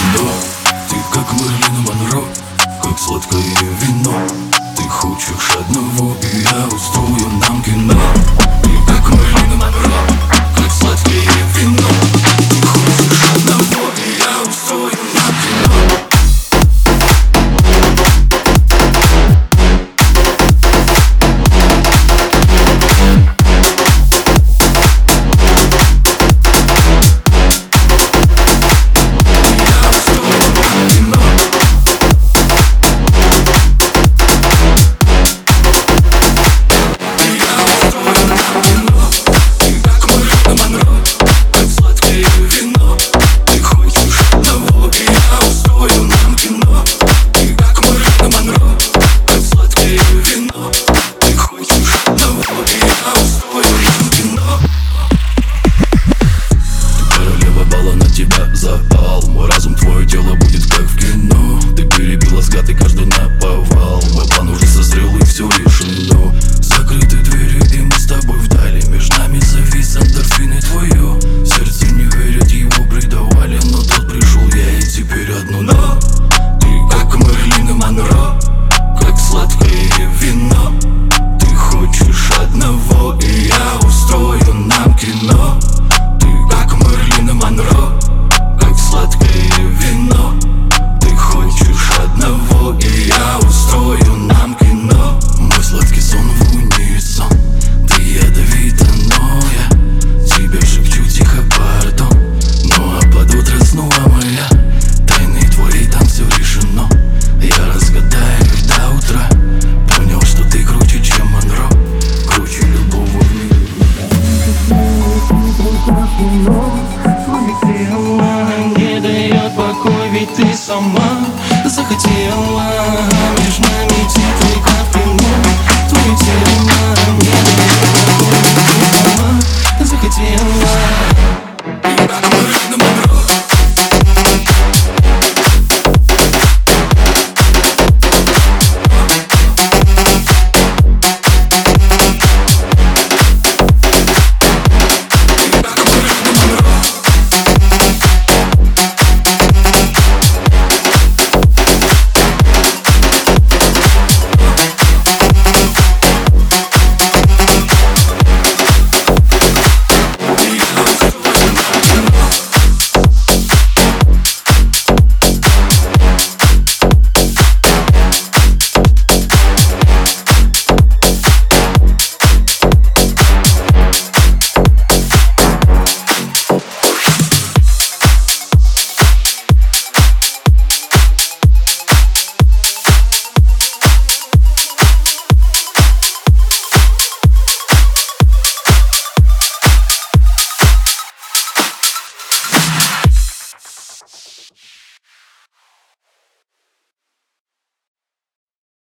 кино. Ты как Мерлин Монро, как сладкое вино. Ты хочешь одного, и я устрою нам кино. Ты как Мерлин Монро, как сладкое вино. Ты хочешь одного, и я устрою нам кино. Запал, мой разум, твое тело будет как в кино. Ты перебила взгляд и каждый наповал. Мой план уже созрел и все решено. Закрыты двери и мы с тобой вдали. Между нами завис эндорфин и твое сердце не верит, его предавали. Но тут пришел я и теперь одно но. Ты как Мерлин Монро, как сладкое вино. Ты хочешь одного, и я устрою нам кино. Ты как Мерлин Монро, сладкое вино. Ты хочешь одного, и я устрою нам кино. Мой сладкий сон в унисон. Ты ядовита, но я тебе шепчу тихо пардон. Ну а под утро снова моя тайны твои, там все решено. Я разгадаю их до утра. Понял, что ты круче, чем Монро, круче любого в мире. Не дает покой, ведь ты сама захотела. Между нами титры